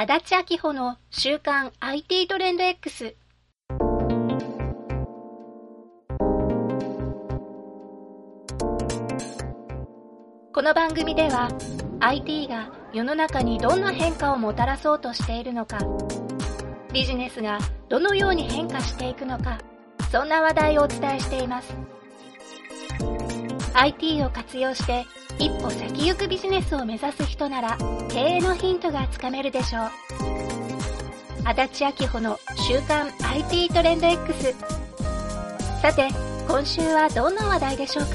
足立明穂の週刊 IT トレンド X。この番組では IT が世の中にどんな変化をもたらそうとしているのか、ビジネスがどのように変化していくのか、そんな話題をお伝えしています。IT を活用して一歩先行くビジネスを目指す人なら経営のヒントがつかめるでしょう。足立明穂の週刊 IT トレンド X。 さて今週はどんな話題でしょうか。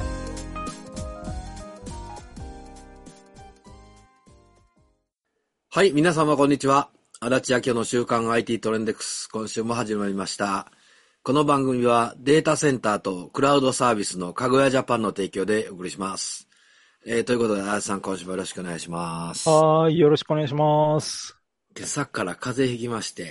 はい、皆様こんにちは。足立明穂の週刊 IT トレンド X、 今週も始まりました。この番組はデータセンターとクラウドサービスのかごやジャパンの提供でお送りします。ということで、足立さん今週もよろしくお願いします。 はい、よろしくお願いします。 今朝から風邪ひきまして。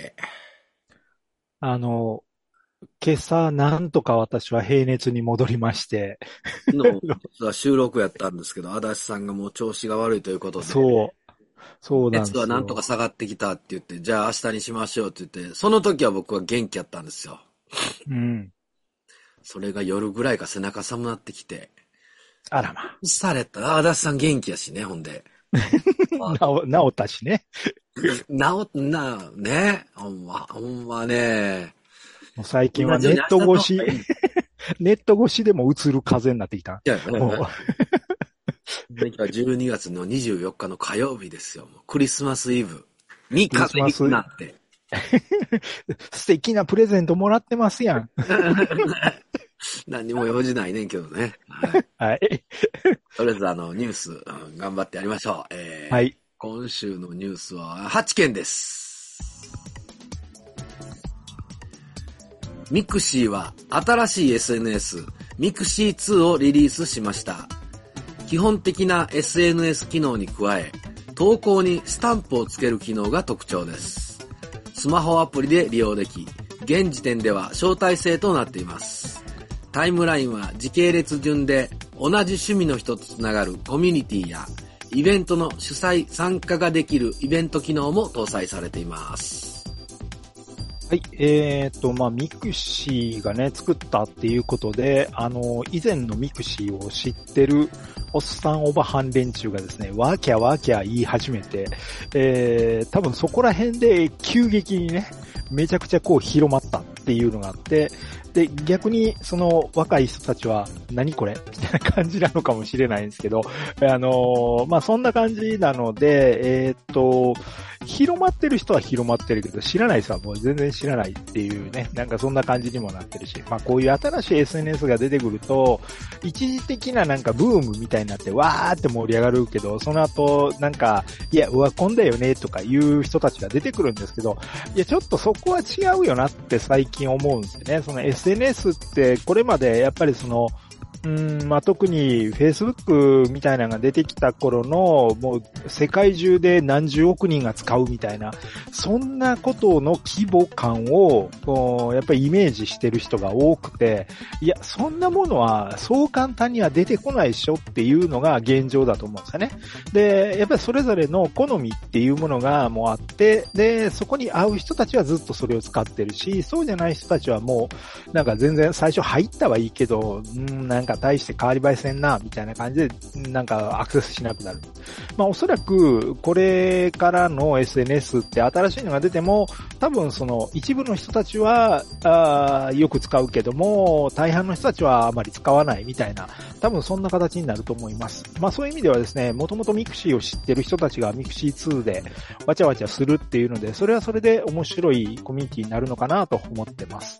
今朝なんとか私は平熱に戻りまして。 実は収録やったんですけど、足立さんがもう調子が悪いということで。 そうなんですよ。 熱はなんとか下がってきたって言って、じゃあ明日にしましょうって言って、その時は僕は元気やったんですよ。 うん。 それが夜ぐらいか背中寒なってきて。 あらま。 された。足立さん元気やしね、ほんで。 治ったしね。 ね。ほんまね。 もう最近はネット越しでも映る風邪になってきた。 いや、今日は12月の24日の火曜日ですよ。クリスマスイブに風邪になって。 素敵なプレゼントもらってますやん。 何にも用事ないねんけどね。 はい。 とりあえずニュース、頑張ってやりましょう。 はい。 今週のニュースは8件です。ミクシーは新しい SNS ミクシー2をリリースしました。基本的な SNS 機能に加え、投稿にスタンプをつける機能が特徴です。スマホアプリで利用でき、現時点では招待制となっています。タイムラインは時系列順で同じ趣味の人とつながるコミュニティやイベントの主催参加ができるイベント機能も搭載されています。 はい。ミクシーがね、作ったっていうことで、以前のミクシーを知ってるおっさんおばはん連中がですね、ワーキャ言い始めて、多分そこら辺で急激にね、めちゃくちゃ広まったっていうのがあって、で、逆にその若い人たちは何これみたいな感じなのかもしれないんですけど、そんな感じなので、広まってる人は広まってるけど、知らない人はもう全然知らないっていうね、なんかそんな感じにもなってるし、こういう新しい SNS が出てくると、一時的ななんかブームみたいになってわーって盛り上がるけど、その後なんか、いや、うわ、こんだよねとかいう人たちが出てくるんですけど、いや、ちょっとそこは違うよなって最近思うんですよね。その SNS ってこれまでやっぱり特に Facebook みたいなのが出てきた頃の、もう世界中で何十億人が使うみたいな、そんなことの規模感を、やっぱりイメージしてる人が多くて、いや、そんなものはそう簡単には出てこないでしょっていうのが現状だと思うんですよね。で、やっぱりそれぞれの好みっていうものがもうあって、で、そこに合う人たちはずっとそれを使ってるし、そうじゃない人たちはもう、なんか全然最初入ったはいいけど、なんか大して変わり映えせんな、みたいな感じで、なんかアクセスしなくなる。おそらく、これからの SNS って新しいのが出ても、多分その一部の人たちは、よく使うけども、大半の人たちはあまり使わないみたいな、多分そんな形になると思います。そういう意味ではですね、もともとミクシーを知ってる人たちがミクシー2でわちゃわちゃするっていうので、それはそれで面白いコミュニティになるのかなと思ってます。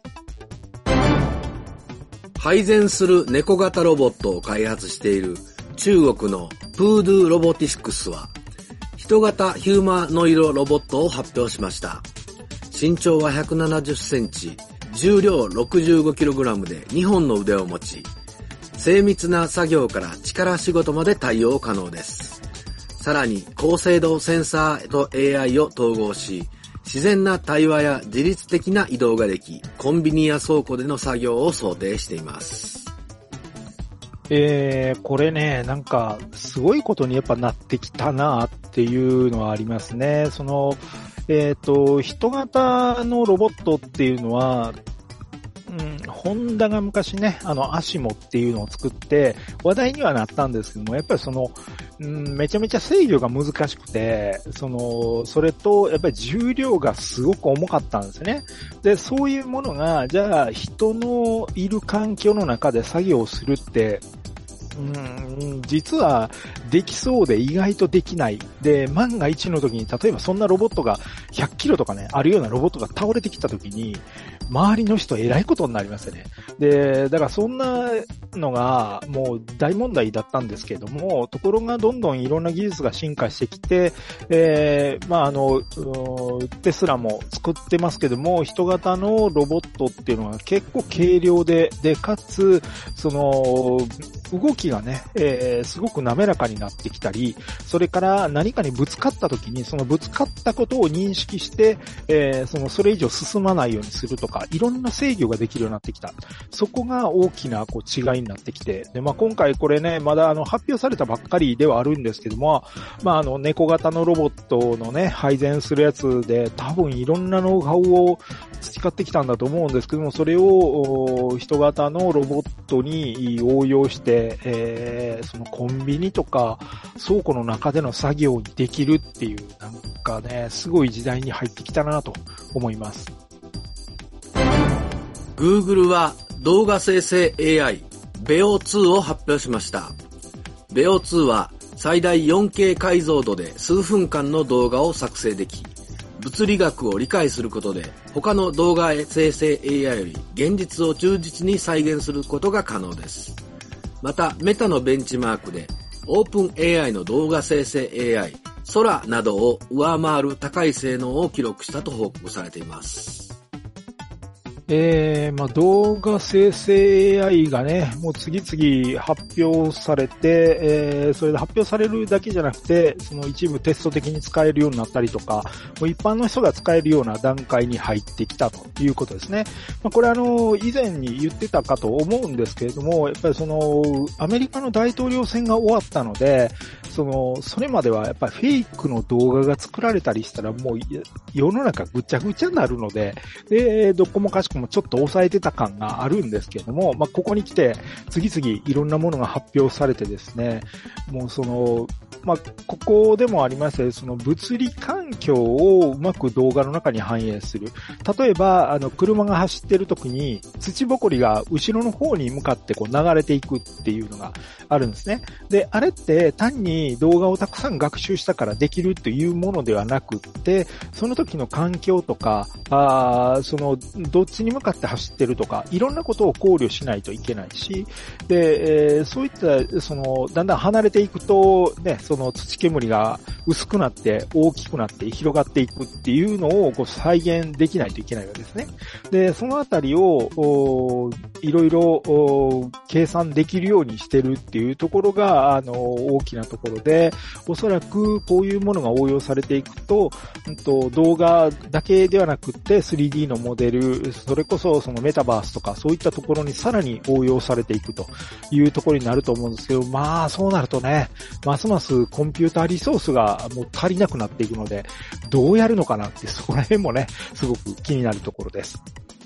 配膳する猫型ロボットを開発している中国のプードゥロボティスクスは人型ヒューマノイドロボットを発表しました。身長は170センチ、重量 65kg で2本の腕を持ち、精密な作業から力仕事まで対応可能です。さらに高精度センサーと AI を統合し、自然な対話や自律的な移動ができ、コンビニや倉庫での作業を想定しています。 これね、なんか、すごいことにやっぱなってきたなっていうのはありますね。人型のロボットっていうのは、ホンダが昔ね、アシモっていうのを作って話題にはなったんですけども、やっぱりめちゃめちゃ制御が難しくて、それと、やっぱり重量がすごく重かったんですね。で、そういうものが、じゃあ、人のいる環境の中で作業をするって、実はできそうで意外とできない。で、万が一の時に、例えばそんなロボットが100キロとかね、あるようなロボットが倒れてきた時に、周りの人えらいことになりますよね。で、だからそんなのがもう大問題だったんですけれども、ところがどんどんいろんな技術が進化してきて、テスラも作ってますけども、人型のロボットっていうのは結構軽量で、かつ、動きがね、すごく滑らかになってきたり、それから何かにぶつかった時に、そのぶつかったことを認識して、それ以上進まないようにするとか、いろんな制御ができるようになってきた。そこが大きな違いになってきて、で、今回これね、まだ発表されたばっかりではあるんですけども、猫型のロボットのね、配膳するやつで、多分いろんなノウハウを培ってきたんだと思うんですけども、それを人型のロボットに応用して、そのコンビニとか倉庫の中での作業にできるっていう、なんかね、すごい時代に入ってきたなと思います。 Google は動画生成 AI Veo2 を発表しました。Veo2 は最大 4K 解像度で数分間の動画を作成でき、物理学を理解することで他の動画生成 AI より現実を忠実に再現することが可能です。また、メタのベンチマークで OpenAI の動画生成 AI ソラなどを上回る高い性能を記録したと報告されています。 動画生成 AI がね、もう次々発表されて、それで発表されるだけじゃなくて、その一部テスト的に使えるようになったりとか、もう一般の人が使えるような段階に入ってきたということですね。これ以前に言ってたかと思うんですけれども、やっぱりアメリカの大統領選が終わったので、それまではやっぱりフェイクの動画が作られたりしたらもう世の中ぐちゃぐちゃになるので、どこもかしこもちょっと抑えてた感があるんですけれども、ここに来て次々いろんなものが発表されてですね、もうここでもありましたよ、物理環境をうまく動画の中に反映する。例えば、車が走ってる時に土ぼこりが後ろの方に向かって流れていくっていうのがあるんですね。で、あれって単に動画をたくさん学習したからできるというものではなくって、その時の環境とか、どっちに向かって走ってるとか、いろんなことを考慮しないといけないし、で、そういった、だんだん離れていくと、ね、土煙が薄くなって大きくなって広がっていくっていうのを再現できないといけないわけですね。で、そのあたりをいろいろ計算できるようにしてるっていうところが大きなところで、おそらくこういうものが応用されていくと、動画だけではなくって 3D のモデル、それこそメタバースとかそういったところにさらに応用されていくというところになると思うんですけど、そうなるとね、ますますコンピューターリソースがもう足りなくなっていくので、どうやるのかなって、そこら辺もね、すごく気になるところです。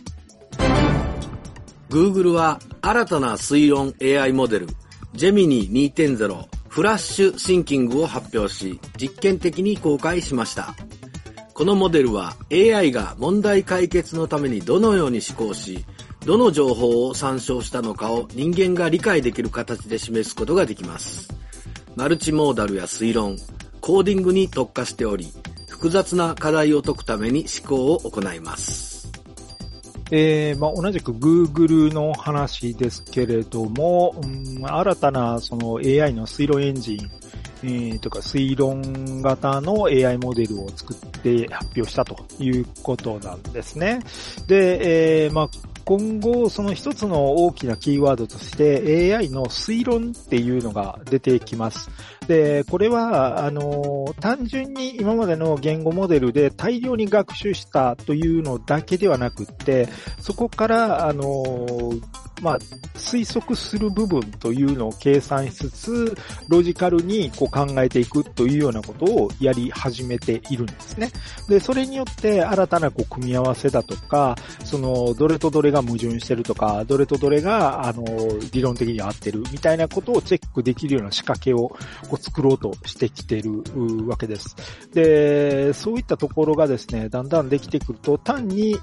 Google は新たな推論 AI モデル、ジェミニ 2.0 フラッシュシンキングを発表し、実験的に公開しました。このモデルは AI が問題解決のためにどのように思考し、どの情報を参照したのかを人間が理解できる形で示すことができます。マルチモーダルや推論、コーディングに特化しており、複雑な課題を解くために思考を行います。 同じく Google の話ですけれども、新たなAI の推論エンジン、とか推論型の AI モデルを作って発表したということなんですね。で、今後その一つの大きなキーワードとして AI の推論っていうのが出てきます。で、これは単純に今までの言語モデルで大量に学習したというのだけではなくって、そこから推測する部分というのを計算しつつ、ロジカルにこう考えていくというようなことをやり始めているんですね。で、それによって新たなこう組み合わせだとか、どれとどれが矛盾してるとか、どれとどれが、理論的に合ってるみたいなことをチェックできるような仕掛けをこう作ろうとしてきてるわけです。で、そういったところがですね、だんだんできてくると、単に、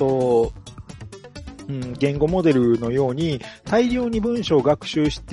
言語モデルのように大量に文章を学習して、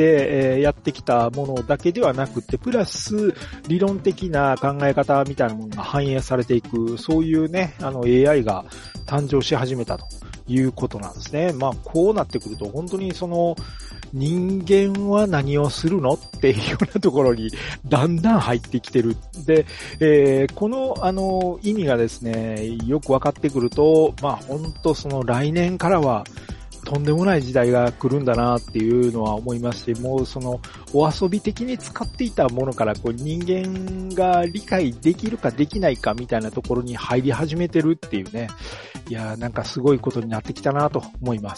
やってきたものだけではなくて、プラス理論的な考え方みたいなものが反映されていく、そういうね、AI が誕生し始めたということなんですね。こうなってくると、本当に人間は何をするのっていうようなところにだんだん入ってきてる。で、この意味がですね、よく分かってくると、本当来年からはとんでもない時代が来るんだなっていうのは思いますし、もうお遊び的に使っていたものからこう人間が理解できるかできないかみたいなところに入り始めてるっていうね。いや、なんかすごいことになってきたなと思います。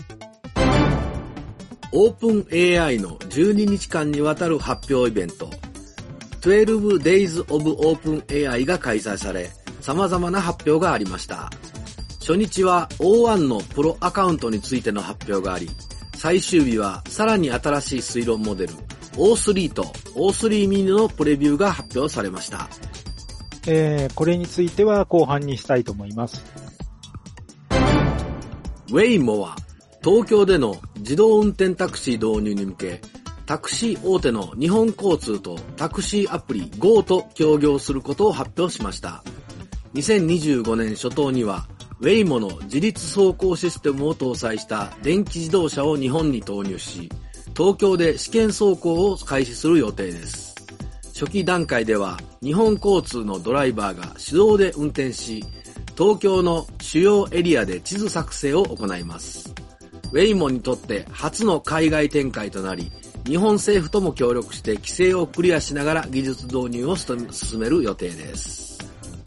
オープン AI の12日間にわたる発表イベント、12 Days of Open AI が開催され、様々な発表がありました。初日は O1 のプロアカウントについての発表があり、最終日はさらに新しい推論モデル O3 と O3 ミニのプレビューが発表されました。 これについては後半にしたいと思います。 Waymo は東京での自動運転タクシー導入に向け、タクシー大手の日本交通とタクシーアプリ Go と協業することを発表しました。2025年初頭には、Waymo の自律走行システムを搭載した電気自動車を日本に投入し、東京で試験走行を開始する予定です。初期段階では、日本交通のドライバーが手動で運転し、東京の主要エリアで地図作成を行います。Waymo にとって初の海外展開となり、日本政府とも協力して規制をクリアしながら技術導入を進める予定です。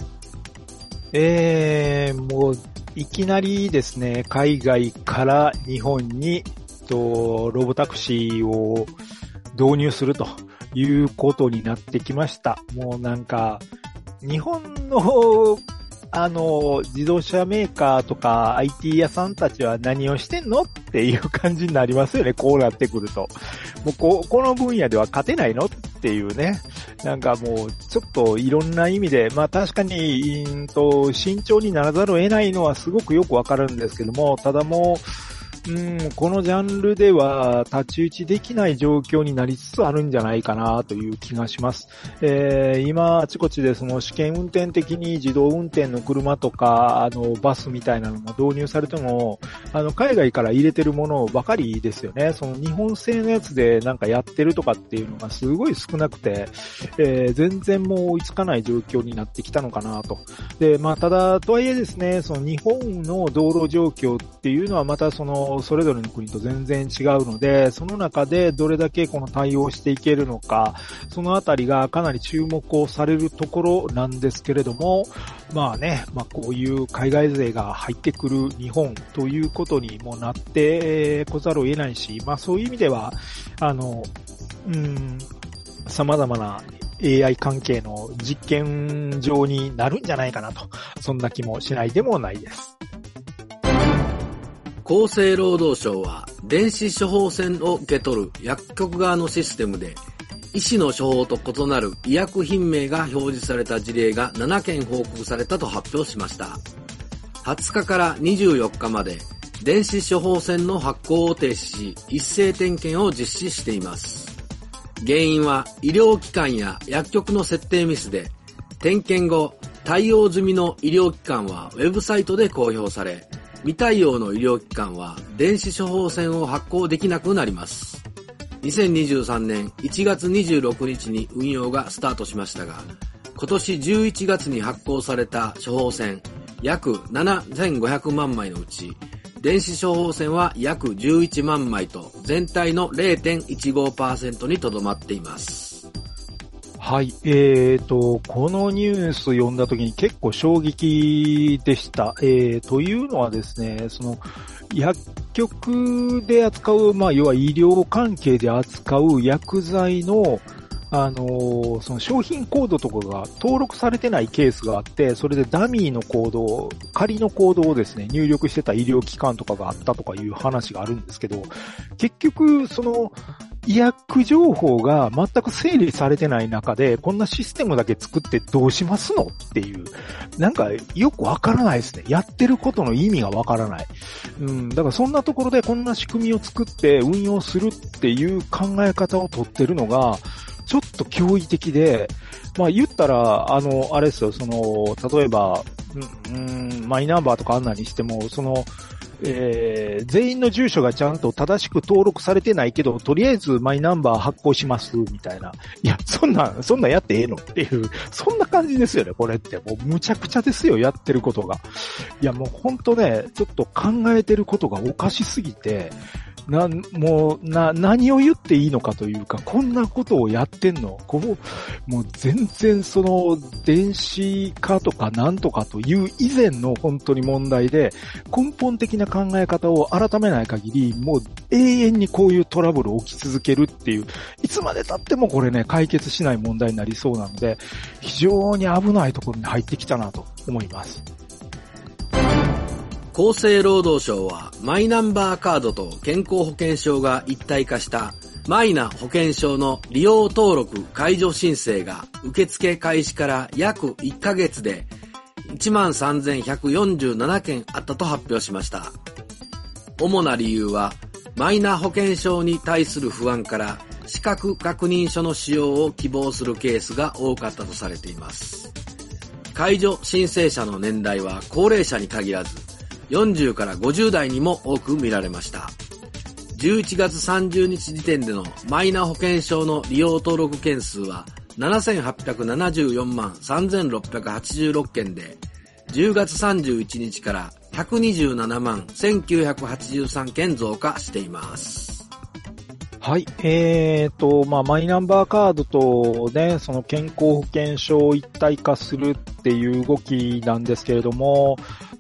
もういきなりですね、海外から日本にロボタクシーを導入するということになってきました。もうなんか日本の自動車メーカーとか IT 屋さんたちは何をしてんのっていう感じになりますよね。こうなってくると。もうこの分野では勝てないのっていうね。なんかもうちょっといろんな意味で、確かに、慎重にならざるを得ないのはすごくよくわかるんですけども、ただもう、このジャンルでは太刀打ちできない状況になりつつあるんじゃないかなという気がします。今あちこちで試験運転的に自動運転の車とかバスみたいなのも導入されても海外から入れてるものばかりですよね。日本製のやつでなんかやってるとかっていうのがすごい少なくて、全然もう追いつかない状況になってきたのかなと。で、ただとはいえですね、日本の道路状況っていうのはまたそれぞれの国と全然違うので、その中でどれだけこの対応していけるのか、そのあたりがかなり注目をされるところなんですけれども、こういう海外勢が入ってくる日本ということにもなってこざるを得ないし、そういう意味では、様々なAI 関係の実験場になるんじゃないかなと、そんな気もしないでもないです。 厚生労働省は電子処方箋を受け取る薬局側のシステムで医師の処方と異なる医薬品名が表示された事例が7件報告されたと発表しました。20日から24日まで電子処方箋の発行を停止し一斉点検を実施しています。原因は医療機関や薬局の設定ミスで、点検後対応済みの医療機関はウェブサイトで公表され、未対応の医療機関は電子処方箋を発行できなくなります。2023年1月26日に運用がスタートしましたが、今年11月に発行された処方箋約7500万枚のうち、電子処方箋は約11万枚と全体の 0.15% にとどまっています。 はい。このニュース読んだときに結構衝撃でした。というのはですね、薬局で扱う、要は医療関係で扱う薬剤の、その商品コードとかが登録されてないケースがあって、それでダミーのコード、仮のコードをですね、入力してた医療機関とかがあったとかいう話があるんですけど、結局、医薬情報が全く整理されてない中で、こんなシステムだけ作ってどうしますのっていう、なんかよくわからないですね。やってることの意味がわからない。だからそんなところでこんな仕組みを作って運用するっていう考え方を取ってるのが、ちょっと驚異的で、言ったら、あれですよ、例えば、マイナンバーとかあんなにしても、全員の住所がちゃんと正しく登録されてないけど、とりあえずマイナンバー発行します、みたいな。いや、そんなんやってええのっていう、そんな感じですよね、これって。もうむちゃくちゃですよ、やってることが。いや、もうほんとね、ちょっと考えてることがおかしすぎて、何を言っていいのかというか、こんなことをやってんのもう全然電子化とかなんとかという以前の本当に問題で、根本的な考え方を改めない限り、もう永遠にこういうトラブル起き続けるっていう、いつまで経ってもこれね、解決しない問題になりそうなので、非常に危ないところに入ってきたなと思います。 厚生労働省はマイナンバーカードと健康保険証が一体化したマイナ保険証の利用登録解除申請が受付開始から約1ヶ月で 13,147 件あったと発表しました。主な理由はマイナ保険証に対する不安から資格確認書の使用を希望するケースが多かったとされています。解除申請者の年代は高齢者に限らず40から50代にも多く見られました。11月30日時点でのマイナ保険証の利用登録件数は7874万3686件で、10月31日から127万1983件増加しています。 はい。マイナンバーカードとね、その健康保険証を一体化するっていう動きなんですけれども、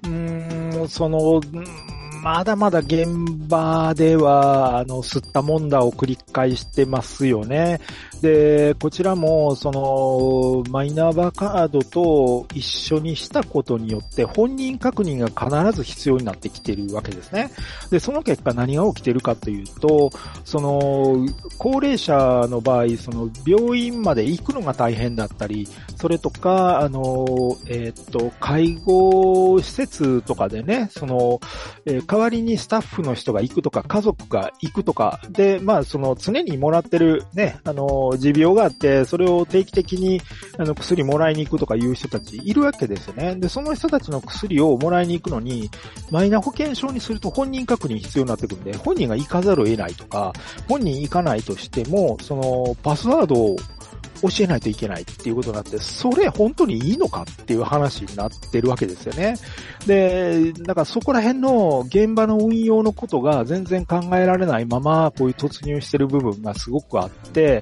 まだまだ現場では、吸ったもんだを繰り返してますよね。で、こちらも、マイナンバーカードと一緒にしたことによって、本人確認が必ず必要になってきているわけですね。で、その結果何が起きているかというと、高齢者の場合、病院まで行くのが大変だったり、それとか、介護施設とかでね、代わりにスタッフの人が行くとか、家族が行くとか、で、常にもらってるね、持病があって、それを定期的に、薬もらいに行くとかいう人たちいるわけですよね。で、その人たちの薬をもらいに行くのに、マイナ保険証にすると本人確認必要になってくるんで、本人が行かざるを得ないとか、本人行かないとしても、パスワードを教えないといけないっていうことになって、それ本当にいいのかっていう話になってるわけですよね。で、だからそこら辺の現場の運用のことが全然考えられないまま、こういう突入してる部分がすごくあって、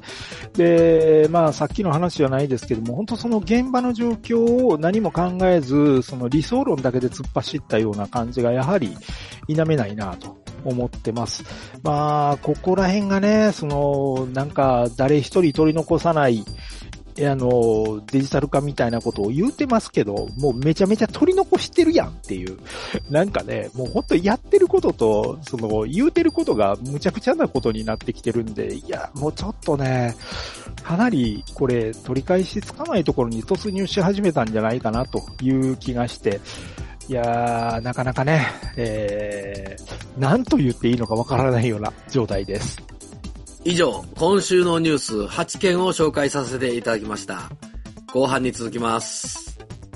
で、さっきの話じゃないですけども、本当現場の状況を何も考えず、理想論だけで突っ走ったような感じがやはり否めないなと思ってます。ここら辺がね、なんか誰一人取り残さない、デジタル化みたいなことを言うてますけど、もうめちゃめちゃ取り残してるやんっていう。なんかね、もう本当にやってることと、言うてることがむちゃくちゃなことになってきてるんで、いや、もうちょっとね、かなりこれ取り返しつかないところに突入し始めたんじゃないかなという気がして、いやー、なかなかね、何と言っていいのかわからないような状態です。 以上、今週のニュース8件を紹介させていただきました。後半に続きます。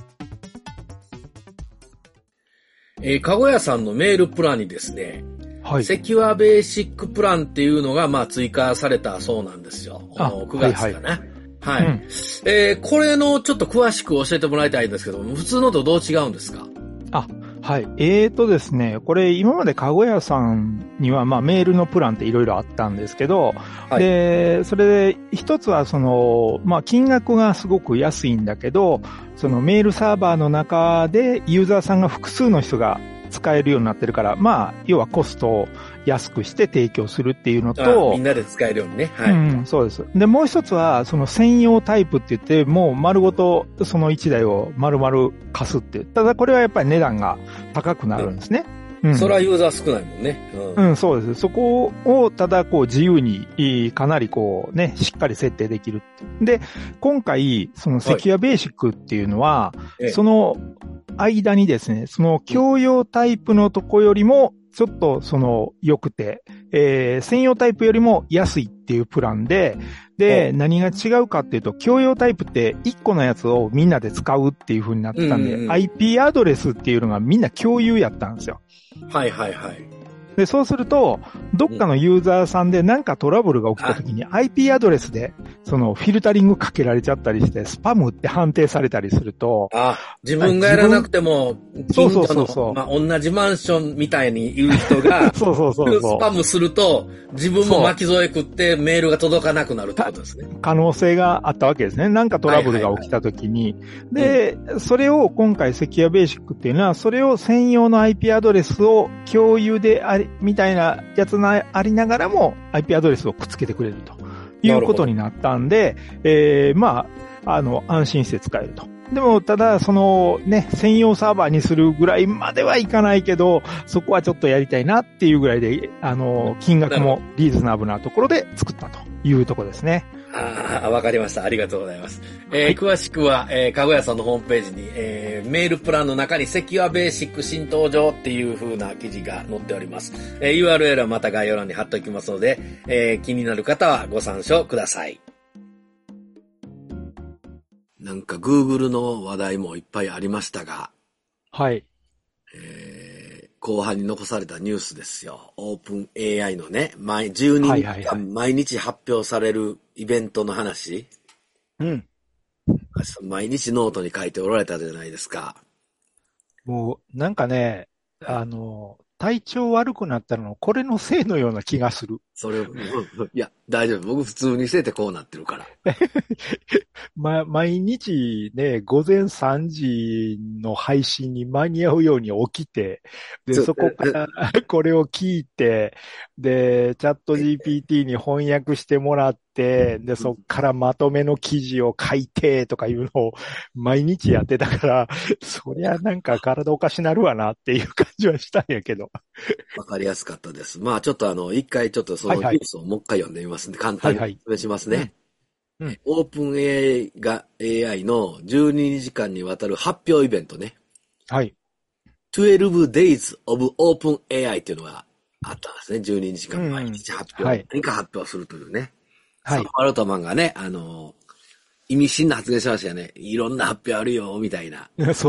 かごやさんのメールプランにですね、はい、セキュアベーシックプランっていうのが追加されたそうなんですよ。9月かね。はい。これのちょっと詳しく教えてもらいたいんですけども、普通のとどう違うんですか？ はい。ですね、これ今までかごやさんにはメールのプランっていろいろあったんですけど、 はい、 で、それで一つは金額がすごく安いんだけど、そのメールサーバーの中でユーザーさんが複数の人が使えるようになってるから、要はコストを安くして提供するっていうのと、 みんなで使えるようにね。はい。 うん、そうです。で、もう一つは、その専用タイプって言って、もう丸ごとその1台を丸々貸すっていう。ただこれはやっぱり値段が高くなるんですね。 それはユーザー少ないもんね。 そうです。そこをただ自由にかなりしっかり設定できる。で、今回そのセキュアベーシックっていうのは、その間にですね、その共用タイプのとこよりもちょっと良くて、専用タイプよりも安いっていうプランで、何が違うかっていうと、共用タイプって1個のやつをみんなで使うっていう風になってたんで、IP アドレスっていうのがみんな共有やったんですよ。 はいはいはい。 で、そうすると、どっかのユーザーさんで何かトラブルが起きた時に IP アドレスで、フィルタリングかけられちゃったりして、スパムって判定されたりすると。 自分がやらなくても、近所の、同じマンションみたいに言う人が、スパムすると、自分も巻き添え食ってメールが届かなくなるってことですね。 可能性があったわけですね。何かトラブルが起きた時に。で、それを今回セキュアベーシックっていうのは、それを専用の IP アドレスを共有でみたいなやつがありながらも IP アドレスをくっつけてくれるということになったんで、安心して使えると。でも、ただ、専用サーバーにするぐらいまではいかないけど、そこはちょっとやりたいなっていうぐらいで、金額もリーズナブルなところで作ったというところですね。 わかりました。ありがとうございます。詳しくは、かごやさんのホームページに、メールプランの中にセキュアベーシック新登場っていう風な記事が載っております。URL はまた概要欄に貼っておきますので、気になる方はご参照ください。なんか Google の話題もいっぱいありましたが、 はい。 後半に残されたニュースですよ。オープン AI のね、12日間毎日発表されるイベントの話。毎日ノートに書いておられたじゃないですか。 もう、なんかね、体調悪くなったの、これのせいのような気がする。 それ、いや、大丈夫。僕普通にしててこうなってるから。 毎日ね、午前3時の配信に間に合うように起きて、で、そこからこれを聞いて、で、チャット GPT に翻訳してもらって、で、そっからまとめの記事を書いてとかいうのを毎日やってたから、そりゃなんか体おかしなるわなっていう感じはしたんやけど。 わかりやすかったです。ちょっと一回ちょっとそのニュースをもう一回読んでみますんで、簡単に説明しますね。オープン AI の12時間にわたる発表イベントね。 はい。 12 Days of Open AI っていうのがあったんですね。12時間毎日発表。何か発表するというね。はい。サム・アルトマンがね、意味深な発言しましたよね。いろんな発表あるよ、みたいな。 そう。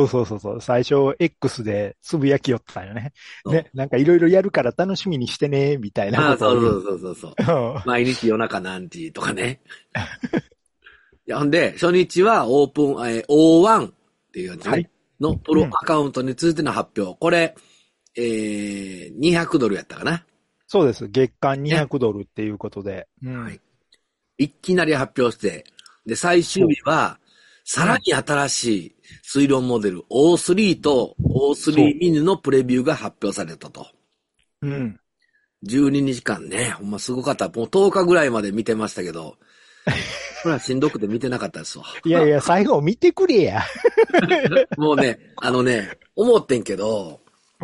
最初 X でつぶやきよったんよね。ね、なんかいろいろやるから楽しみにしてね、みたいなことを。 そう。毎日夜中何時とかね。いや、ほんで、初日はオープン、O1 っていうやつね。のプロアカウントについての発表。これ、$200やったかな。 そうです。月間$200っていうことで。 はい。いきなり発表して、で、最終日は、さらに新しい推論モデル O3 と O3 ミニのプレビューが発表されたと。12日間ね、ほんますごかった。もう10日ぐらいまで見てましたけど、これはしんどくて見てなかったですわ。 いや、最後見てくれや。 もうね、思ってんけど、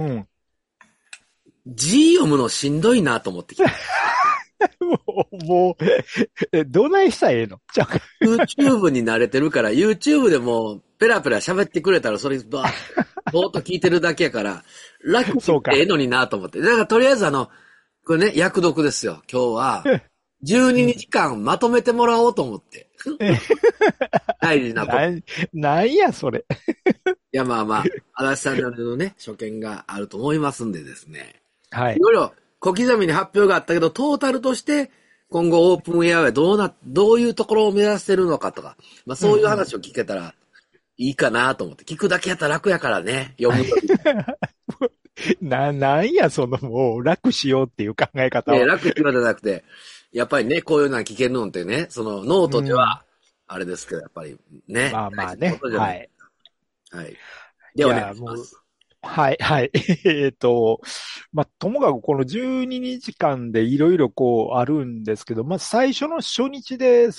字読むのしんどいなと思ってきた。 もう、どないしたらええの ？YouTube に慣れてるから、YouTube でもペラペラ喋ってくれたら、それ、ぼーっと聞いてるだけやから、楽ってええのになと思って。だからとりあえずこれね、訳読ですよ。今日は、12日間まとめてもらおうと思って。大事なこと。 なんや、それ。 いや、足立さんのね、所見があると思いますんでですね。 はい。 いろいろ、小刻みに発表があったけど、トータルとして、今後オープン AI はどういうところを目指してるのかとか、そういう話を聞けたらいいかなと思って、聞くだけやったら楽やからね、読むとき。 なんや、もう、楽しようっていう考え方は。 楽ってわけじゃなくて、やっぱりね、こういうのは聞けるのってね、そのノートでうん。 は、あれですけど、やっぱりね、 まあま大事なこあね。 とじゃない。 はい。 はい。で、お願いや、もう、 いします。 はい、はい。まあ、ともかくこの12日間でいろいろこうあるんですけど、まあ、最初の初日で、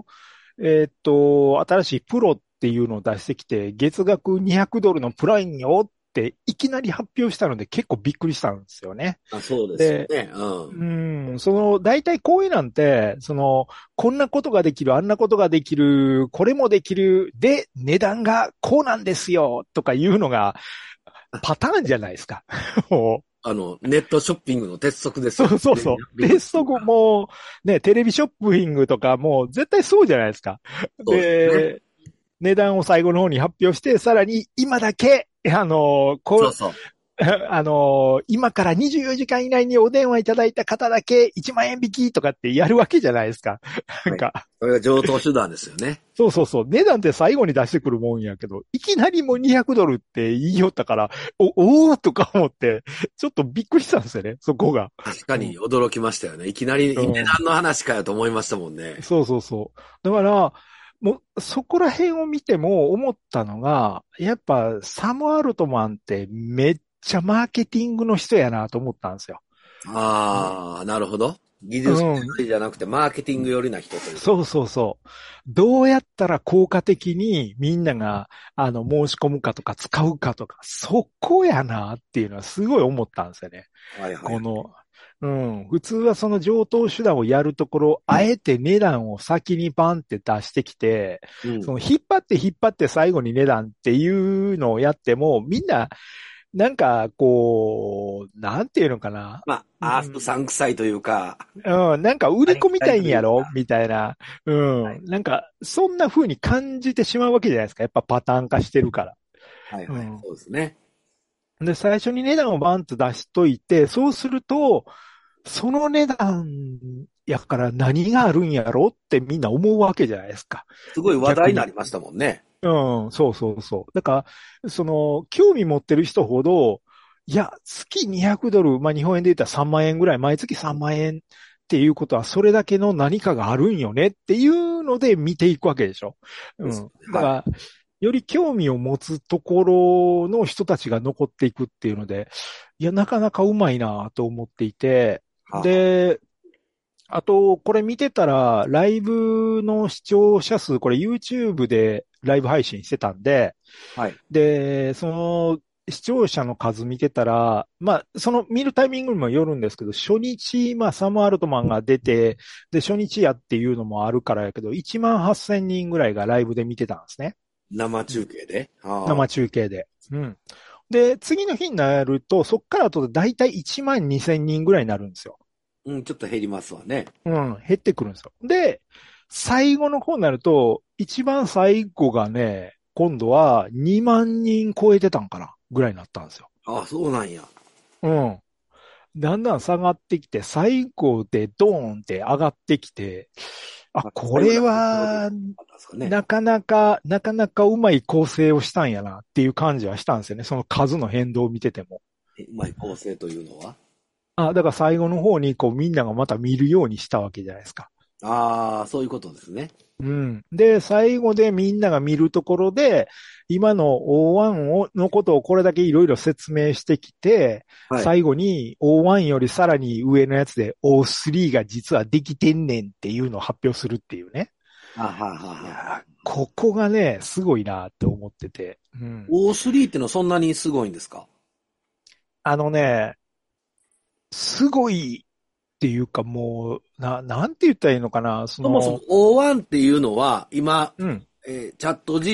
新しいプロっていうのを出してきて、月額$200のプランよっていきなり発表したので結構びっくりしたんですよね。 あ、そうですよで、 ね。うん。 大体こういうなんて、こんなことができる、あんなことができる、これもできる、で、値段がこうなんですよ、とかいうのがパターンじゃないですか。もうネットショッピングの鉄則ですよね。 そうそうそう。 びっくり鉄則するな。 も、ね、テレビショッピングとかもう絶対そうじゃないですか。 そうですね。 で、値段を最後の方に発表して、さらに今だけ、 そうそう。 今から24時間以内にお電話いただいた方だけ1万円引きとかってやるわけじゃないですか。なんはい。 か、 それが上等手段ですよね。 そうそうそう。値段って最後に出してくるもんやけど、いきなりもう$200って言いよったから、おーとか思って、ちょっとびっくりしたんですよね、そこが。 確かうん。 に驚きましたよね。いきなり値うん。 段の話かよと思いましたもんね。 そうそうそう。だから、もう、そこら辺を見ても思ったのが、やっぱサム・アルトマンってめっちゃマーケティングの人やなと思ったんですよ。 ああ、なるほど。技う術ん。 じゃなくてマーケティング寄りな人ということ。 そうそうそう。どうやったら効果的にみんなが、申し込むかとか使うかとか、そこやなっていうのはすごい思ったんですよね。 はいはいはい。 この、普通はその上等手段をやるところ、あえて値段を先にバンって出してきて、 うん。 引っ張って最後に値段っていうのをやっても、みんな、なんか、こう、なんていうのかな。 まあ、うさんくさいというか、 なんか売り込みありきたりたいんやろというか。 みたいな。 はい。 なんか、そんな風に感じてしまうわけじゃないですか。やっぱパターン化してるから。 はいはい。 うん。 そうですね。 で、最初に値段をバンと出しといて、そうすると、その値段やから何があるんやろってみんな思うわけじゃないですか。 すごい話題逆に。 になりましたもんね。 そうそうそう。だから、興味持ってる人ほど、いや、月$200、まあ日本円で言ったら3万円ぐらい、毎月3万円っていうことは、それだけの何かがあるんよねっていうので見ていくわけでしょ。 ですね。はい。 だから、より興味を持つところの人たちが残っていくっていうので、いや、なかなかうまいなと思っていて、 はあはで、あと、これ見てたら、ライブの視聴者数、これ YouTube でライブ配信してたんで、 あ。はい。 で、その視聴者の数見てたら、まあ、その見るタイミングにもよるんですけど、初日、まあ、サム・アルトマンが出て、で、初日やっていうのもあるからやけど、1万8000人ぐらいがライブで見てたんですね。 生うん。 中継で。ああ。 生中継で。うん。で、次の日になると、そっからあとだいたい1万2000人ぐらいになるんですよ。 うん、ちょっと減りますわね。 うん、減ってくるんですよ。で、最後の方になると、一番最後がね、今度は2万人超えてたんかなぐらいになったんですよ。 ああ、そうなんや。 うん。だんだん下がってきて、最後でドーンって上がってきて、あ、 まあ、 これ最後だけ驚きは、 だったんですかね。 なかなかうまい構成をしたんやなっていう感じはしたんですよね。その数の変動を見てても。 うまい構成というのは。 あ、だから最後の方にこうみんながまた見るようにしたわけじゃないですか。 ああ、そういうことですね。 うん。で、最後でみんなが見るところで、今の O1 のことをこれだけいろいろ説明してきて、 はい。 最後に O1 よりさらに上のやつで O3 が実はできてんねんっていうのを発表するっていうね。 はははいやは。 ー、ここがね、すごいなって思ってて。うん。 O3 ってのはそんなにすごいんですか？ あのね、すごいっていうかもう、なんて言ったらいいのかな、 そもそも O1 っていうのは、今、 うん。 チャット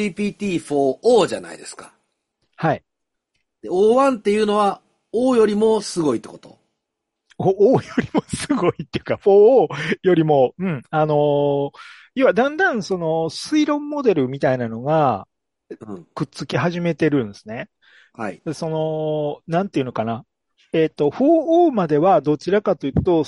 GPT-4O じゃないですか。 はい。 で O1 っていうのは、O よりもすごいってこと。 O よりもすごいっていうか、4O よりも、要はだんだんその推論モデルみたいなのがうん。 くっつき始めてるんですね。 はい。 でなんていうのかな。4O まではどちらかというと、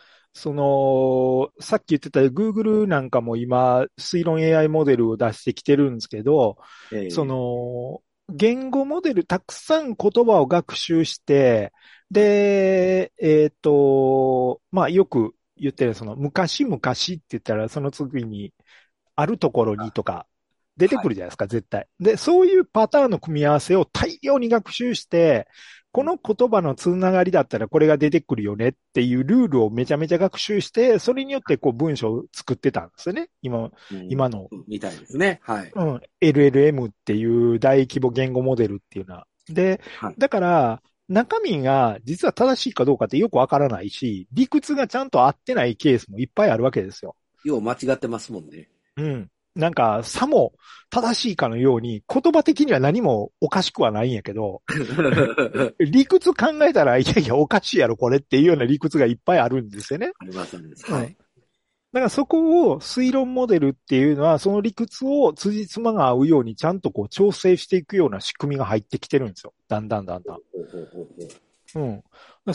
さっき言ってた Google なんかも今、推論 AI モデルを出してきてるんですけど、そええ。 の、 言語モデル、たくさん言葉を学習して、で、まあ、よく言ってる、その、昔々って言ったら、その次に、あるところにとか、出てはい。 くるじゃないですか、絶対。で、そういうパターンの組み合わせを大量に学習して、この言葉のつながりだったらこれが出てくるよねっていうルールをめちゃめちゃ学習して、それによってこう文章を作ってたんですよね。 うん、 今の、 みたいですね。はい。 うん、LLM っていう大規模言語モデルっていうのは。で、 はい。 だから、中身が実は正しいかどうかってよくわからないし、理屈がちゃんと合ってないケースもいっぱいあるわけですよ。 よう間違ってますもんね。 うん。なんか、さも正しいかのように、言葉的には何もおかしくはないんやけど、理屈考えたら、いやいや、おかしいやろ、これっていうような理屈がいっぱいあるんですよね。 ありますね。 うん。 はい。 だからそこを推論モデルっていうのは、その理屈を辻褄が合うようにちゃんとこう調整していくような仕組みが入ってきてるんですよ。だんだんだんだん。 ほうほうほうほう。 うん。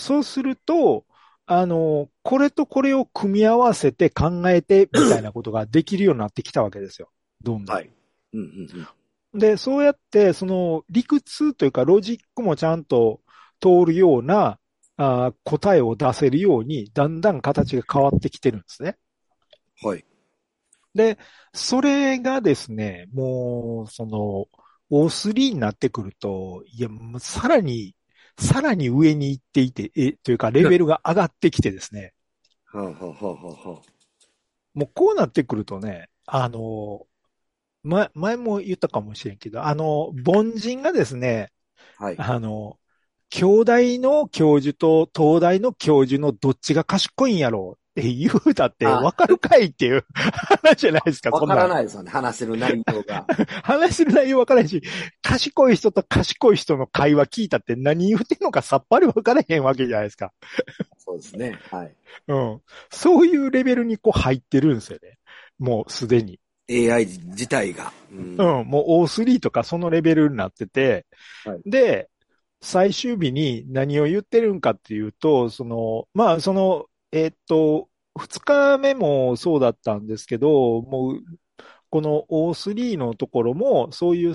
そうすると、これとこれを組み合わせて考えてみたいなことができるようになってきたわけですよ。どんどん。 はい。うんうんで、そうやって、その理屈というかロジックもちゃんと通るような答えを出せるように、だんだん形が変わってきてるんですね。 うん。はい。 で、それがですね、もう、O3 になってくると、いや、もうさらに上に行っていて、というか、レベルが上がってきてですね、 はあはあはあはあはあ。 もうこうなってくるとね、前も言ったかもしれんけど、凡人がですね、 はい。 あの、京大の教授と東大の教授のどっちが賢いんやろうって言うたってあ、 わかるかいっていう話じゃないですか、 わからそんなん。 ないですよね。話してる内容が。 話してる内容わからへんし、賢い人と賢い人の会話聞いたって何言うてんのかさっぱりわからへんわけじゃないですか。 そうですね。はい。 うん。そういうレベルにこう入ってるんですよね。もうすでに。 AI 自体が。うん。 うん。もう O3 とかそのレベルになってて、 はい。 で、最終日に何を言ってるんかっていうと、まあ、二日目もそうだったんですけど、もう、この O3 のところも、そういう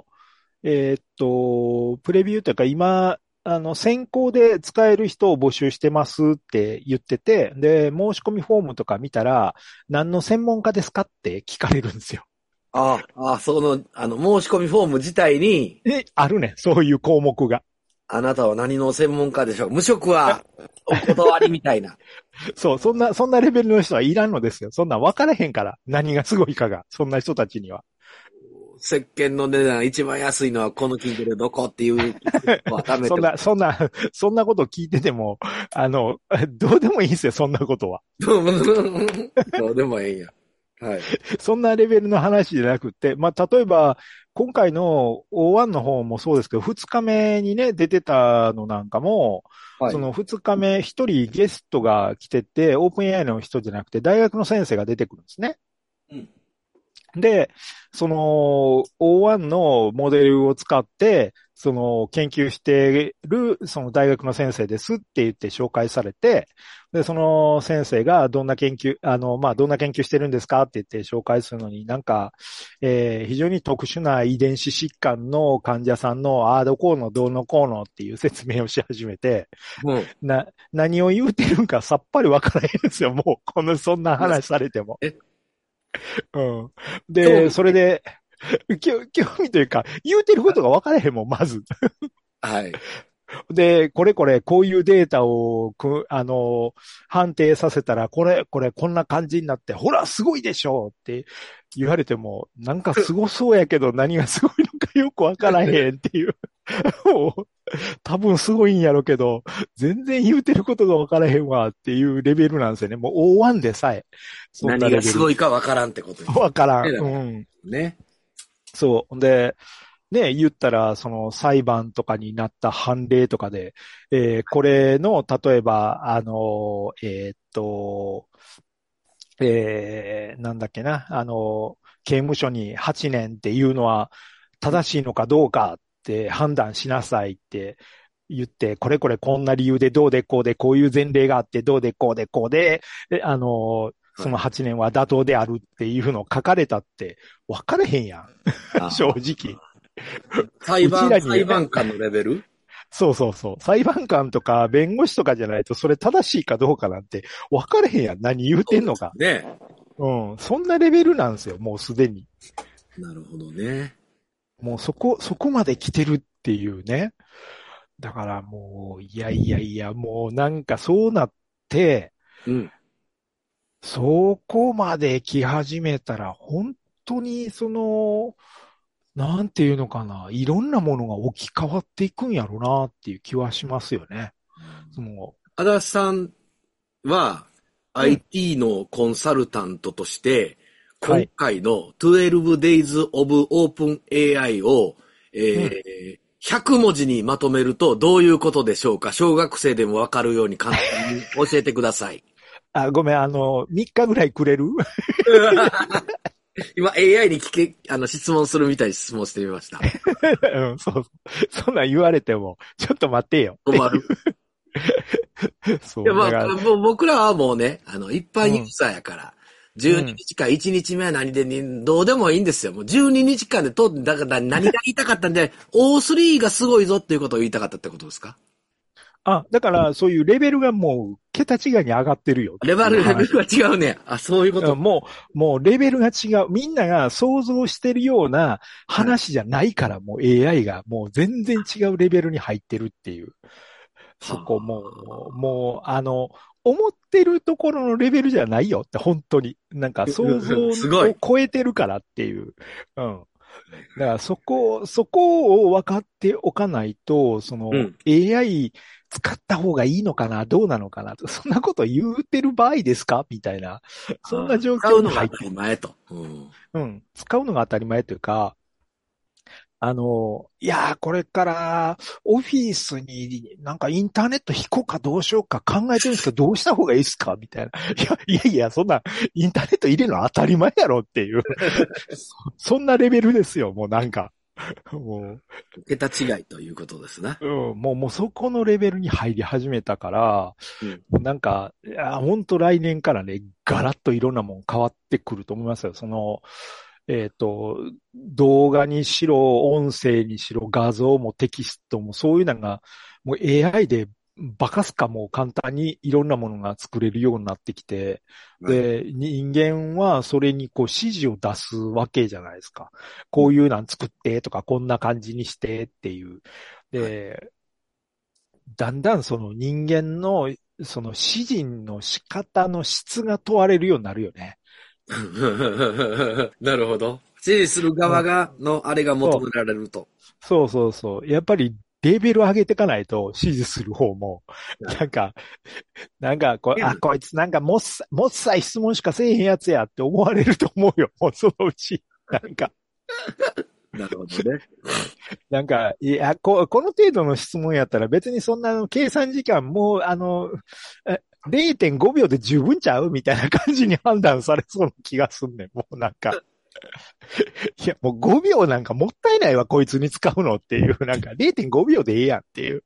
プレビューというか今、先行で使える人を募集してますって言ってて、で、申し込みフォームとか見たら、何の専門家ですかって聞かれるんですよ。 申し込みフォーム自体に、 で、あるね、そういう項目が。 あなたは何の専門家でしょう、無職はお断りみたいな。 そう、そんなレベルの人はいらんのですよ。そんなん分からへんから。何がすごいかが。そんな人たちには。 石鹸の値段一番安いのはこの筋トレどこっていうのはダメってこそんなこと聞いてても、どうでもいいんですよ、そんなことは。 と。どうでもええんや。はい。 そんなレベルの話じゃなくて、まあ、例えば、今回の O1 の方もそうですけど、2日目にね、出てたのなんかも、 はい。 その2日目、一人ゲストが来てて、オープン AI の人じゃなくて、大学の先生が出てくるんですね。 うん。 で、その O1 のモデルを使って、研究している、その大学の先生ですって言って紹介されて、で、その先生がどんな研究、まあ、どんな研究してるんですかって言って紹介するのになんか、非常に特殊な遺伝子疾患の患者さんの、ああ、どこうの、どうのこうのっていう説明をし始めて、 うん。 何を言うてるんかさっぱりわからへんですよ。もう、そんな話されても。 え、 うん。 興で、それ味。 で、興味というか、言うてることが分からへんもん、まず。 はい。 で、こういうデータを判定させたら、こんな感じになって、ほら、すごいでしょうって言われても、なんかすごそうやけど、何がすごいのかよく分からへんっていう。もう多分すごいんやろけど、全然言うてることが分からへんわっていうレベルなんですよね。もう O1 でさえ、そんな何がレベル。 すごいかわからんってことに。 分からん。 ね、だから。 うん。 ね。 そう。で、ね、言ったら、その裁判とかになった判例とかで、これの、例えば、なんだっけな、刑務所に8年っていうのは正しいのかどうかって判断しなさいって言って、こんな理由でどうでこうで、こういう前例があって、どうでこうでこうで、そのはい。 8年は妥当であるっていうのを書かれたって分からへんやん。 あ正あ、 直。 裁うちらに判官のレベル？ そうそうそう。裁判官とか弁護士とかじゃないとそれ正しいかどうかなんて分かれへんやん。何言うてんのか。 ね。 うん。そんなレベルなんですよ。もうすでに。 なるほどね。 もうそこまで来てるっていうね。だからもう、いやいやいや、もうなんかそうなって、 うん。 そこまで来始めたら、本当になんていうのかな、いろんなものが置き換わっていくんやろなっていう気はしますよね。 足立さんは、IT のコンサルタントとして、今回の12 Days of Open AI を、100文字にまとめるとどういうことでしょうか？小学生でもわかるように簡単に教えてください。 ごめん、3日ぐらいくれる今 AI に質問するみたいに質問してみました。 うん、そう。そんなん言われても、ちょっと待ってよ。 困る。 そう。 いや、もう僕らはもうね、一般ユーザーやから、12日間、1日目は何で、どうでもいいんですよ。もう12日間でだから何が言いたかったんで、O3 がすごいぞっていうことを言いたかったってことですか？ だからそういうレベルがもう桁違いに上がってるよ。 レベルが違うね。そういうこと。 もうレベルが違う。みんなが想像してるような話じゃないから、もう AI がもう全然違うレベルに入ってるっていう。そこもう、思ってるところのレベルじゃないよって、本当に。なんか想像を超えてるからっていう。うん。だからそこを分かっておかないと、AI 使った方がいいのかな、どうなのかなと、そんなこと言うてる場合ですかみたいな。そんな状況に入って。 使うのが当たり前と。 うん。使うのが当たり前というか、いやー、これから、オフィスになんかインターネット引こうかどうしようか考えてるんですけど、どうした方がいいですかみたいな。いや、そんな、インターネット入れるの当たり前やろっていう。そんなレベルですよ、もうなんか。もう。 桁違いということですね。 もうそこのレベルに入り始めたから、なんか、本当来年からね、ガラッといろんなもん変わってくると思いますよ。動画にしろ、音声にしろ、画像もテキストも、そういうのが、もう AI でバカすかも簡単にいろんなものが作れるようになってきて、で、人間はそれにこう指示を出すわけじゃないですか。こういうの作ってとか、こんな感じにしてっていう。で、だんだんその人間のその指示の仕方の質が問われるようになるよね。 なるほど。指示する側のあれが求められると。 そう。やっぱりレベル上げていかないと指示する方も、なんかこいつなんかもっさい質問しかせえへんやつやって思われると思うよ。もうそのうち。なんか。 なるほどね。 なんか、いや、この程度の質問やったら別にそんな計算時間もう、0.5 秒で十分ちゃうみたいな感じに判断されそうな気がすんねん。もうなんか。いや、もう5秒なんかもったいないわ、こいつに使うのっていう。なんか 0.5 秒でええやんっていう。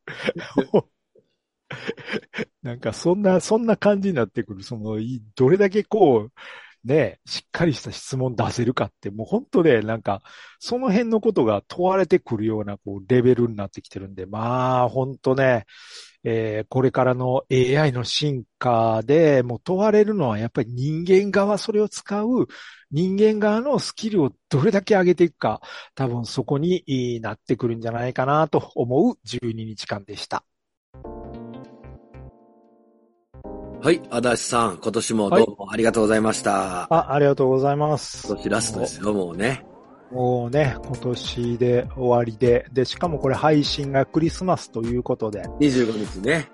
なんかそんな感じになってくる。どれだけこう、ね、しっかりした質問出せるかって、もう本当ね、なんか、その辺のことが問われてくるような、こう、レベルになってきてるんで、まあ、本当ね、これからの AI の進化で、もう問われるのはやっぱり人間側それを使う人間側のスキルをどれだけ上げていくか、多分そこになってくるんじゃないかなと思う12日間でした。 はい、足立さん、今年もどうもありがとうございました。 ありがとうございます。 今年ラストですよ、もうね。 もうね、今年で終わりで、しかもこれ配信がクリスマスということで。 25日ね。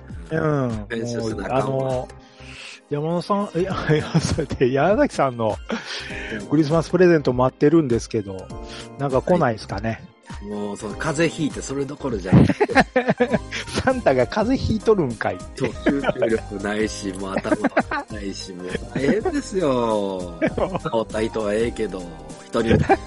山本さん、それで、柳崎さんのクリスマスプレゼント待ってるんですけど、なんか来ないですかね。 もう、風邪ひいてそれどころじゃない。 サンタが風邪ひいとるんかいって。 集中力ないし、もう頭ないし、もう大変ですよ。治った人はええけど、一人だ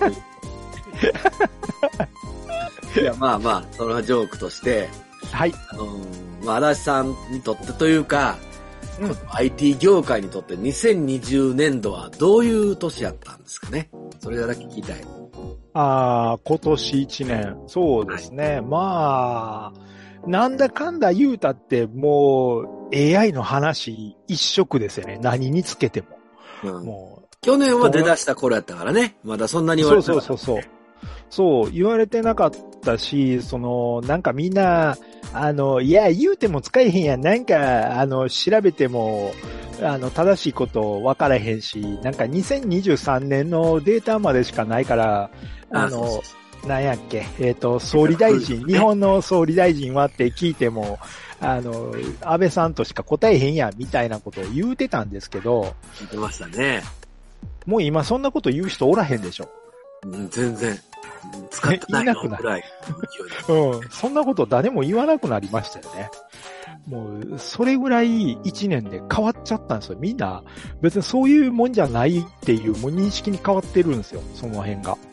け。いや、まあ、それはジョークとして、 はい。 足立さんにとってというか、IT 業界にとって2020年度はどういう年やったんですかね。それだけ聞きたい。 今年1年。そうですね。まあ、なんだかんだ言うたって、もう AI の話一色ですよね。何につけても。もう去年は出だした頃やったからね。まだそんなに言われてなかった。 そう、言われてなかったし、なんかみんな、いや、言うても使えへんやん。なんか、調べても、正しいこと分からへんし、なんか2023年のデータまでしかないから、なんやっけ、総理大臣、日本の総理大臣はって聞いても、安倍さんとしか答えへんやん、みたいなことを言うてたんですけど。 聞いてましたね。 もう今そんなこと言う人おらへんでしょ。 全然。使ってないのくらい。 そんなこと誰も言わなくなりましたよね。もう、それぐらい1年で変わっちゃったんですよ。みんな、別にそういうもんじゃないっていう、もう認識に変わってるんですよ。その辺が。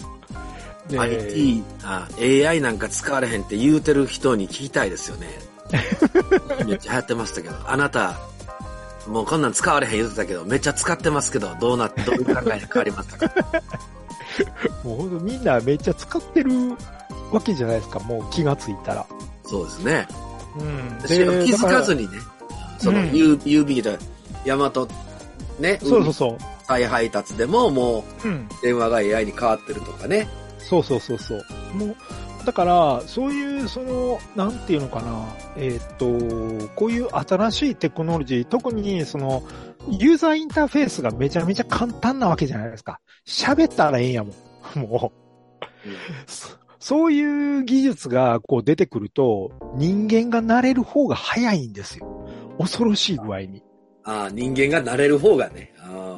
AI なんか使われへんって言うてる人に聞きたいですよね。めっちゃ流行ってましたけど、あなた、もうこんなん使われへん言ってたけど、めっちゃ使ってますけど、どういう考えに変わりましたか？ もうほんとみんなめっちゃ使ってるわけじゃないですか、もう気がついたら。 そうですね。 気づかずにね、郵便で、ヤマト、ね、 そう。 再配達でももう、電話が AI に変わってるとかね。 そう。もう、だから、そういう、なんていうのかな、こういう新しいテクノロジー、特にユーザーインターフェースがめちゃめちゃ簡単なわけじゃないですか。喋ったらええんやもん。もう。そういう技術がこう出てくると、人間が慣れる方が早いんですよ。恐ろしい具合に。 人間が慣れる方がね。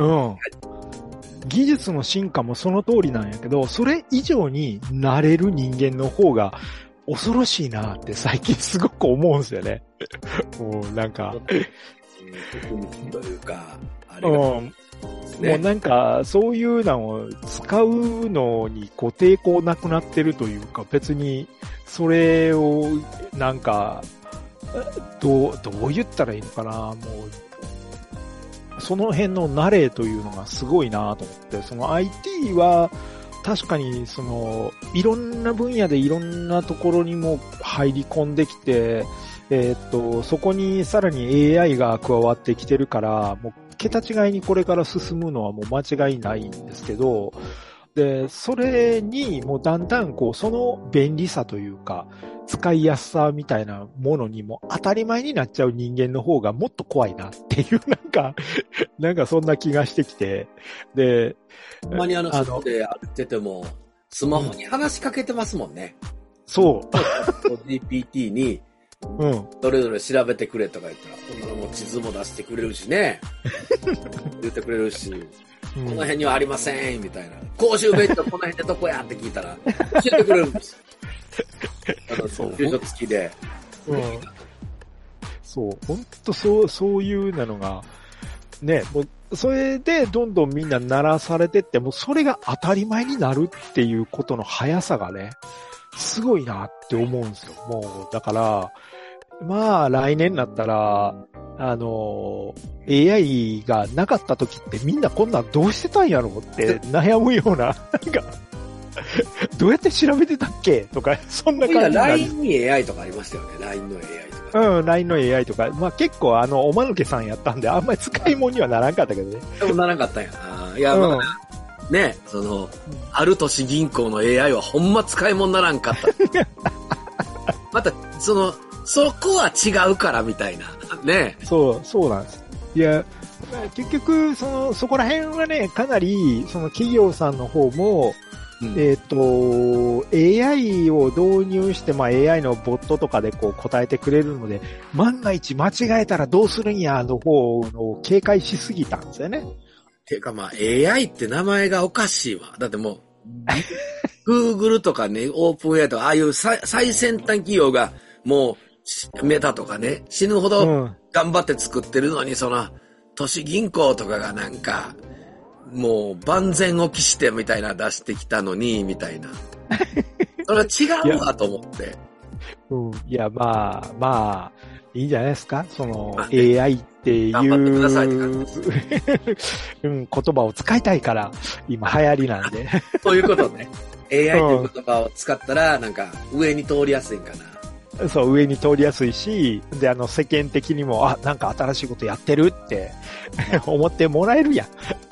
技術の進化もその通りなんやけど、それ以上に慣れる人間の方が恐ろしいなって最近すごく思うんですよね。もうなんか。 というか、 もうなんか、そういうのを使うのに抵抗なくなってるというか、別に、それを、なんか、どう言ったらいいのかな、もう、その辺の慣れというのがすごいなと思って、IT は、確かに、いろんな分野でいろんなところにも入り込んできて、そこにさらに AI が加わってきてるから、もう桁違いにこれから進むのはもう間違いないんですけど、で、それにもうだんだんその便利さというか、使いやすさみたいなものにも当たり前になっちゃう人間の方がもっと怖いなっていうなんかそんな気がしてきて、で、 ほんまに外で歩いてても、スマホに話しかけてますもんね。 そう。 GPT に、どれどれ調べてくれとか言ったら、こんなのも地図も出してくれるしね。言ってくれるし、この辺にはありません、みたいな。公衆便所この辺でどこやって聞いたら、教えてくれるんですよ。住所付きで。 そう、ほんとそういうなのが、ね、もう、それでどんどんみんな慣らされてって、もうそれが当たり前になるっていうことの速さがね、すごいなって思うんですよ。もう、だから、まあ、来年になったら、AI がなかった時ってみんなこんなんどうしてたんやろって悩むような、なんか、どうやって調べてたっけとか、そんな感じになる。 LINE に AI とかありましたよね。LINE の AI とか。 LINE の AI とか。まあ結構おまぬけさんやったんで、あんまり使い物にはならんかったけどね。 でもならんかったんやな。いや、まあ、ね、ある都市銀行の AI はほんま使い物ならんかった。また、そこは違うからみたいな。ね。 そうなんです。いや、結局、そこら辺はね、かなり、企業さんの方も、AI を導入して、まあ AI のボットとかで答えてくれるので、万が一間違えたらどうするんや、の方の警戒しすぎたんですよね。 てかまあ AI って名前がおかしいわ。だってもう、Google とかね、オープン AI とか、ああいう最先端企業が、もう、メタとかね、死ぬほど頑張って作ってるのに、都市銀行とかがなんか、もう万全を期してみたいな出してきたのに、みたいな。それは違うわと思って。 いや、まあ、いいんじゃないですかAI っていう、 頑張ってくださいって感じです。 言葉を使いたいから、今流行りなんで。 ということね。 AI という言葉を使ったら、なんか上に通りやすいんかな。 そう、上に通りやすいし、で、世間的にも、あ、なんか新しいことやってるって思ってもらえるやん。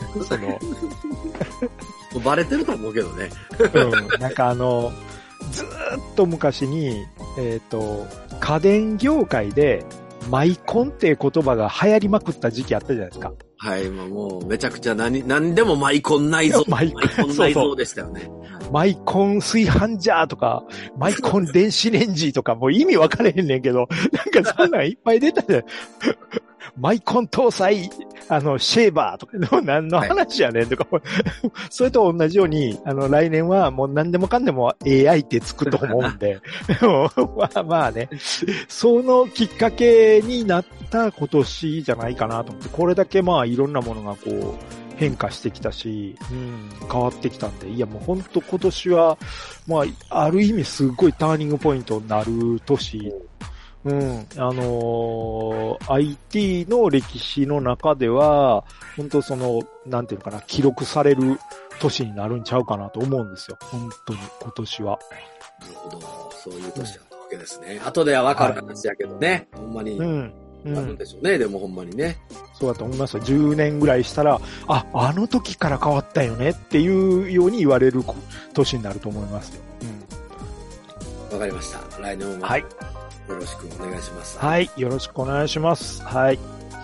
バレてると思うけどね。 なんかずーっと昔に、家電業界で、マイコンって言葉が流行りまくった時期あったじゃないですか。 はい、もうめちゃくちゃ何でもマイコン内蔵。マイコン内蔵でしたよね。 マイコン炊飯ジャーとか、マイコン電子レンジとか、もう意味分かれへんねんけど、なんかそんなんいっぱい出たじゃん。マイコン搭載、シェーバーとか、何の話やねんとか、はい、それと同じように、来年はもう何でもかんでも AI ってつくと思うんで、まあね、そのきっかけになった今年じゃないかなと思って、これだけまあいろんなものがこう、変化してきたし、変わってきたんで、いやもう本当今年は、まあ、ある意味すごいターニングポイントになる年、IT の歴史の中では、本当なんていうのかな、記録される年になるんちゃうかなと思うんですよ。本当に、今年は。 なるほど。そういう年だったわけですね。後では分かる話やけどね。ほんまに。なるんでしょうね、でもほんまにね。 そうだと思いますよ。10年ぐらいしたら、あの時から変わったよねっていうように言われる年になると思いますよ。 わかりました。来年も。はい。よろしくお願いします。 はい。よろしくお願いします。はい。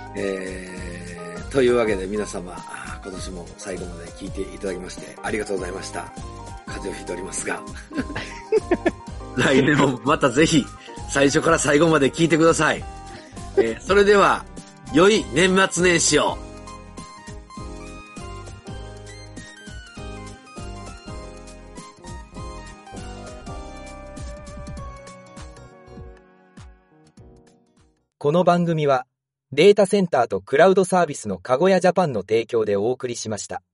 というわけで皆様、今年も最後まで聞いていただきましてありがとうございました。風邪をひいておりますが。来年もまたぜひ、最初から最後まで聞いてください。それでは、良い年末年始を。 この番組はデータセンターとクラウドサービスのかごやジャパンの提供でお送りしました。